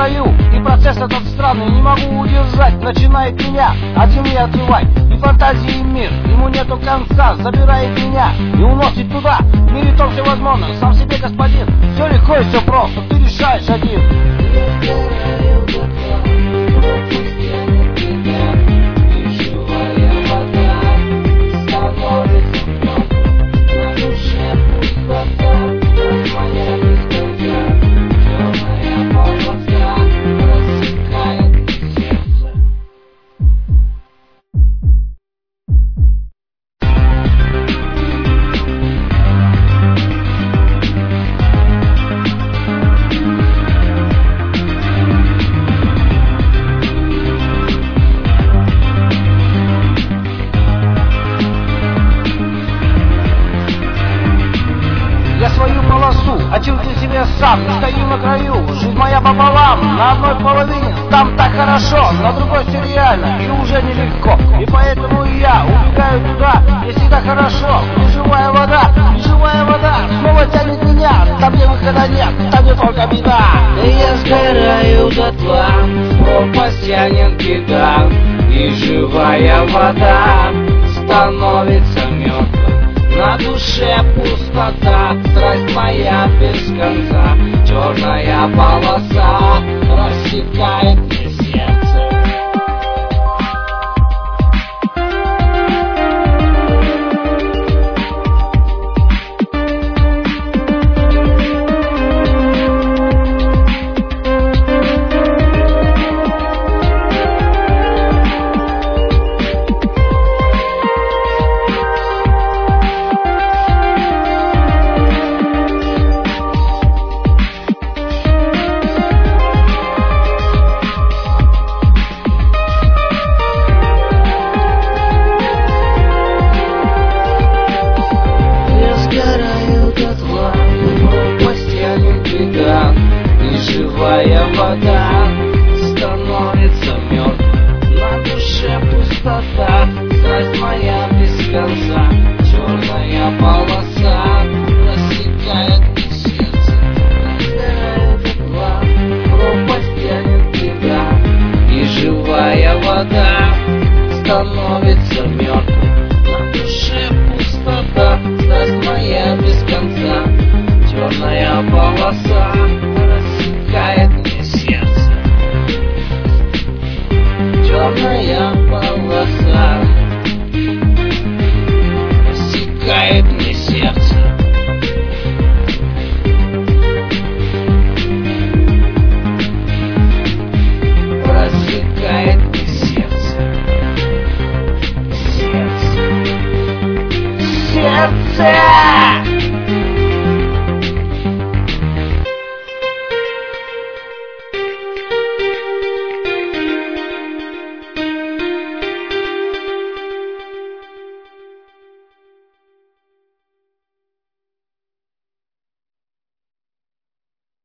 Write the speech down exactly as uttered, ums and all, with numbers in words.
краю, и процесс этот странный не могу удержать. Начинает меня от земли отрывать, и фантазии мир, ему нету конца. Забирает меня и уносит туда, в мире то все возможно, сам себе господин. Все легко и все просто, ты решаешь один. Очертил себе сам, стою на краю, жизнь моя пополам, на одной половине там так хорошо, на другой все реально и уже нелегко. И поэтому я убегаю туда, где всегда хорошо, где живая вода, и живая вода снова тянет меня, там где выхода нет, там где только беда. Я сгораю дотла, пропасть тянет беда, и живая вода становится мертвой. На душе пустота, страсть моя без конца, черная полоса рассекает мне сердце. Живая вода становится мертвой, на душе пустота, страсть моя без конца, черная полоса рассекает мне сердце. Сгораю дотла, пропасть тянет беда, и живая вода становится мертвой, на душе пустота, страсть моя без конца, черная полоса рассекает мне сердце. Черная полоса.